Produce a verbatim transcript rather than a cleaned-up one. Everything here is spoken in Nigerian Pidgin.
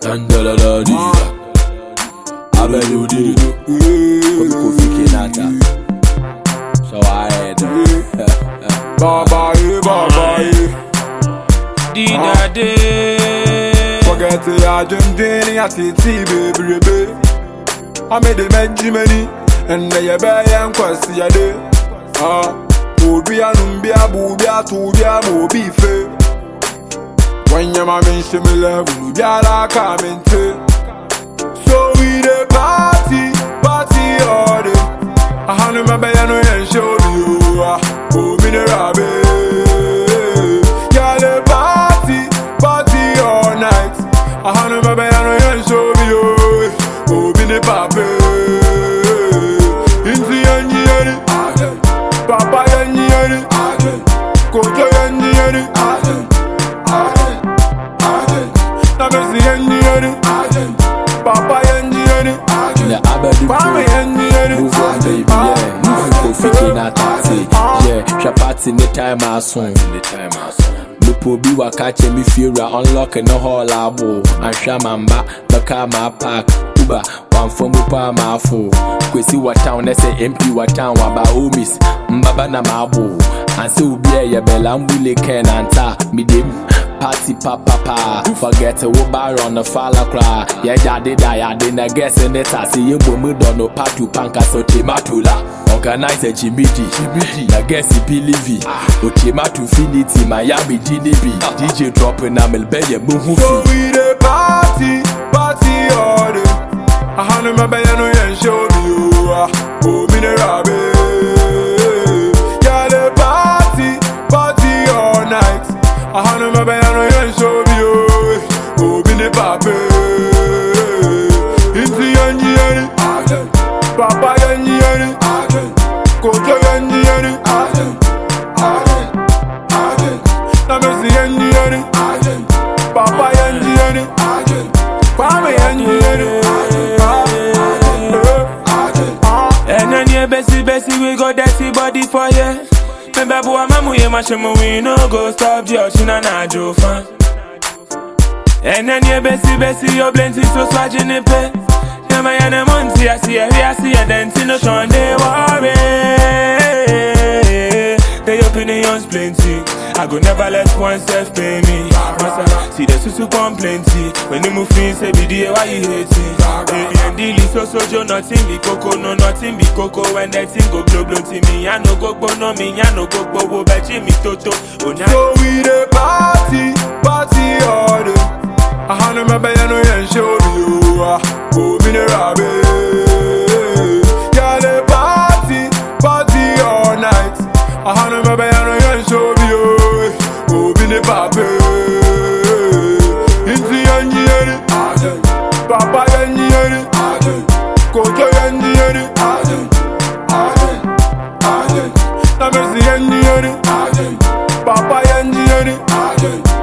Tandala da di Abelu di Kobi Kofi Kenata. So I had Baba ye, Baba ye. Dina de Forget the Argentine, I see T baby baby. I made the Benjimini and the Bayan Kwasi a day. Ah, Bobia Numbia, Bobia, Tubia, Mobi Fe. When your mamma mention me love, Bobia coming to. So we the party, party all day. I hand him a bayano and show you. Oh, me the rabbi. Yeah, the party, party all night. I hand him a bayano and show you. Oh, me the papi. Into Yanni, Papa Yanni, Kojo Yanni, Namasi Yanni, Papa Yanni, the Abelu Mama Yanni. Move on baby, yeah. Kofi Kenata. Yeah, Shapati in the time I soon. The time I soon. Lupo bi wa catch me Fira unlock no hall abo. And Shamamba, Baka ma park. Uba, one from Upa ma fo. Kwesi wa town, they say M P wa town wa ba omis. Mbaba na mabo. And so be a bella mbule ken anta. Midim. Party papa pa, forget to bar on the falla cry. Yeah, daddy die, I didn't guess in it. I see you woman don't know patu panka so timatula. Organize a Jimidi, Jimidi, I guess he believe it. Otimatu finity, Miami D D B. D J dropping a melbaya muhu. So we the party, party all day. I hand him a bayano and show you. Oh, me the rabbi. Yeah, the party, party all night. I hand him a bayano and show you. Oh, me the papi. Into Yanni, Papa Yanni, Kojo Yanni, Namasi Yanni, Papa Yanni, Papa Yanni. And then yeah, Bessie, Bessie, we got dirty body for you. Remember, boy, mamu ye mashamu, we no go stop Joshing and I Joe fan. And then yeah, Bessie, Bessie, you're plenty so swatching the pay. Never yan a monty, I see a I see a dancing no shon they worry. Their opinions plenty. I go never let one self pay me. Massa, see the susu complain when you move in, say be the why you hate me. And deal is so so Joe, nothing be coco, no nothing be coco. When that thing go blow blow to me, I no go go no me, I no go go go but Jimmy Toto. So we the party, party all day. I hand him a bayano and show you. Oh, me the rabbi. Yeah, the party, party all night. I hand him a bayano and show you. Oh, me the papi. Into Yanni, Papa Yanni, Kojo Yanni, Namasi Yanni, Papa Yanni.